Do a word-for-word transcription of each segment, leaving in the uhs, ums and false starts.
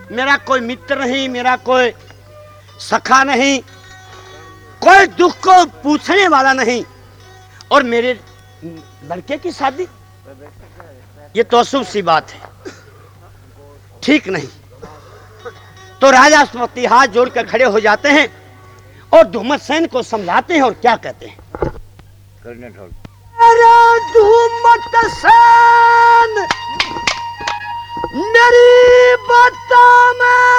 मेरा कोई मित्र नहीं, मेरा कोई सखा नहीं, कोई दुख को पूछने वाला नहीं, और मेरे लड़के की शादी, ये तो अशुभ सी बात है, ठीक नहीं। तो राजा सुमति हाथ जोड़कर खड़े हो जाते हैं और धूमतसेन को समझाते हैं और क्या कहते हैं, करने ठोक धूमतसेन मेरी बता में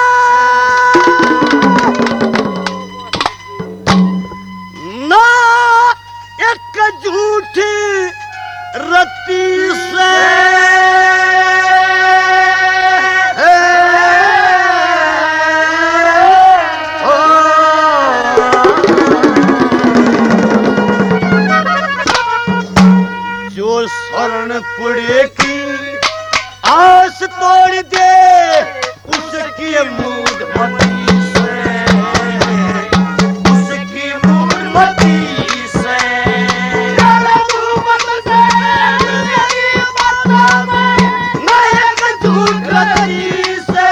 ना एक झूठी रत्ती से जो स्वर्ण पुड़े की आस तोड़ दे उसकी मूड मती से, उसकी मूड मती से मैं एक झूठ रती से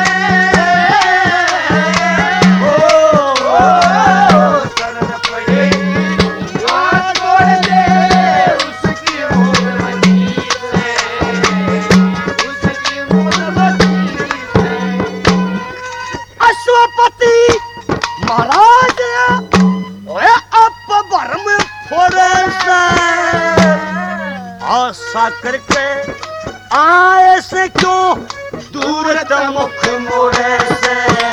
ओ शरण पड़े आस तोड़ दे उसकी मूड मती से, उसकी मूड मती से। अश्वपति महाराज ओए अप भरम फोड़े से आशा करके आए से क्यों दूर मुख मोड़े से,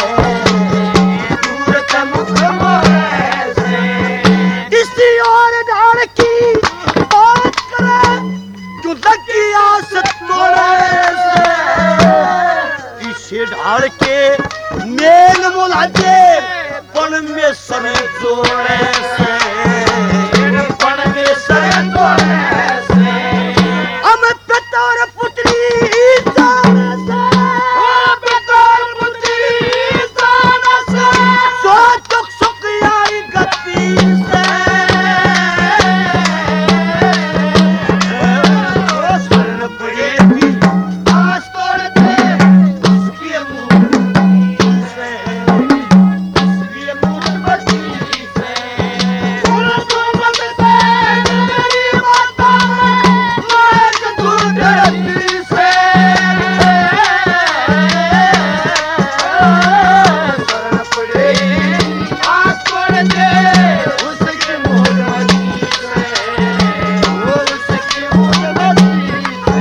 दूर मुख मोड़े से किसी और ढाल की बात करे क्यों लगी आस तोड़े से, इसे ढाल के मेल मुलाजे पण में सर जोड़े से, पण में सर जोड़े से हम पिता और पुत्री जान से, पिता और पुत्री जान से सो दुख सुख आई गति से शरण पड़े भी आस तोड़ दे उसकी मूड से, उसकी मूड मती से मेरी माता मैं एक झूठ रती से शरण पड़े आस तोड़ दे उसकी मूड मती से, उसकी मूड मती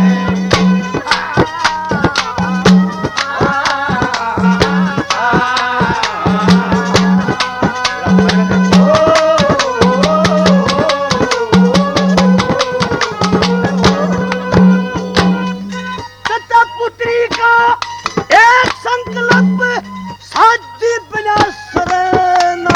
तथा पुत्री का एक संकल्प साध्य बिना सरेना,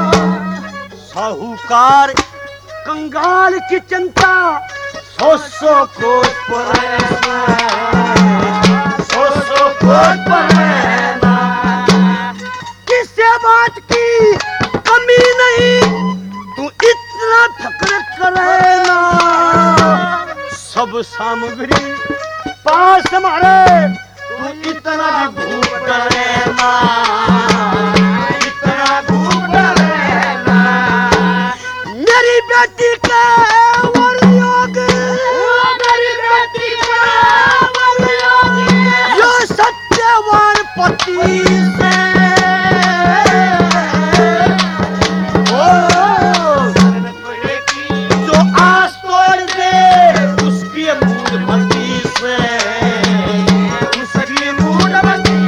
साहूकार कंगाल की चिंता सौ सौ कोट परेना, सौ सौ कोट परेना किसी बात की कमी नहीं तू इतना फक्र करेना, सब सामग्री पास हमारे तू इतना भी भूख करेना, इतना भूख करेना मेरी बेटी का वरयोग, मेरी बेटी का वरयोग यो सत्यवान पति से जो आस तोड़ दे उसकी मूड मती से, उसकी मूड मती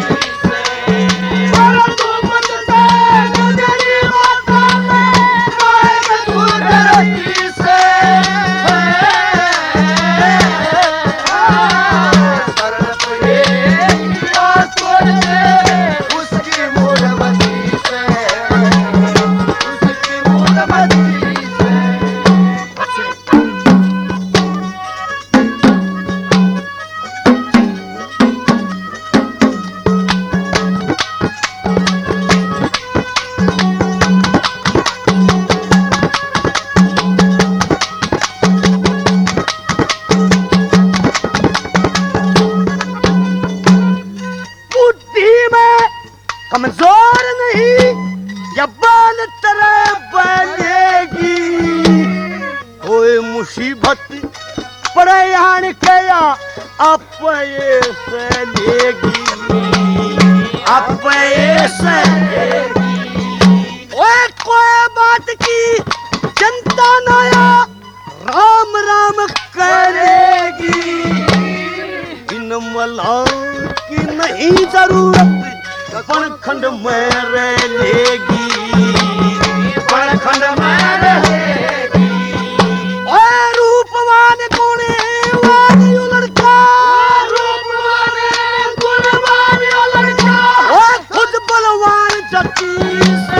कमजोर नहीं या बाल तरह बनेगी, कोई मुसीबत पड़े आन के या आप ये से लेगी, आप ये से लेगी। ओए कोई बात की जनता नया राम राम करेगी, इन मलाल की नहीं जरूरत बनखंड में रह लेगी, बनखंड में रहेगी। ओए रूपवान गुणे वान यो लड़का, रूपवान गुणवान यो लड़का, ओए खुद बलवान जती से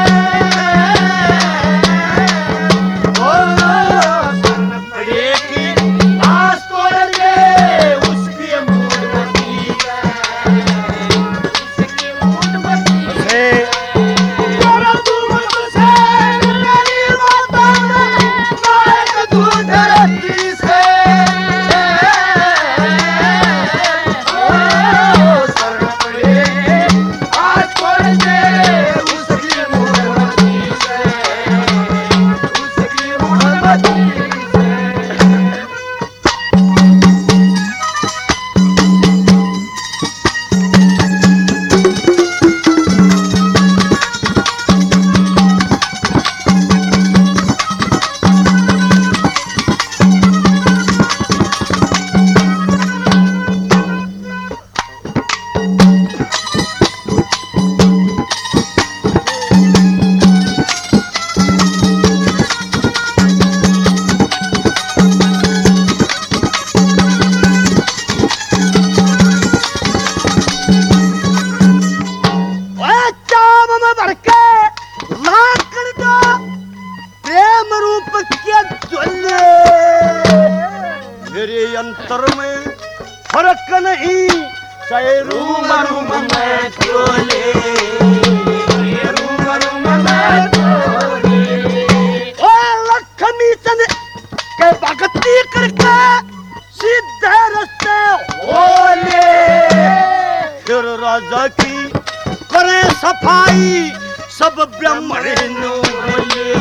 अंतर में फर्क नहीं, चाहे रूम रूम में चोले, रूम रूम में चोले। ओ लक्ष्मी चंद के भक्ति करके सीधे रास्ते होले, फिर राजा की करे सफाई सब ब्राह्मण नो बोले,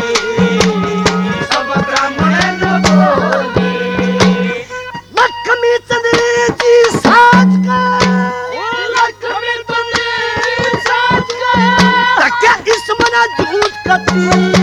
सब ब्राह्मण नो बोले। लक्ष्मी चंद्र जी साज का, लक्ष्मी चंद्र साज का, क्या इस मना झूठ का